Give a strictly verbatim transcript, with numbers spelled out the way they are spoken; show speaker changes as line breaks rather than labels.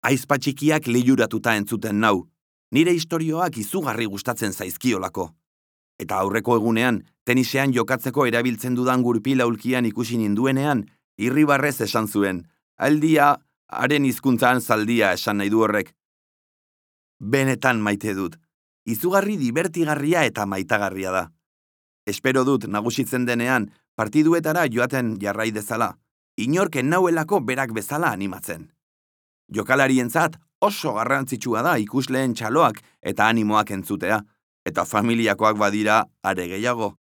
Aizpa txikiak lehiuratuta entzuten nau, nire istorioak izugarri gustatzen zaizkiolako. Eta aurreko egunean, tenisean jokatzeko erabiltzen dudan gurpila ulkian ikusi ninduenean, irribarrez esan zuen, aldia, haren hizkuntzan zaldia esan nahi du horrek. Benetan maite dut, izugarri dibertigarria eta maitagarria da. Espero dut nagusitzen denean, partiduetara joaten jarrai dezala, inorken nauelako berak bezala animatzen. Jokalarientzat oso garrantzitsua da ikusleen txaloak eta animoak entzutea, eta familiakoak badira are gehiago.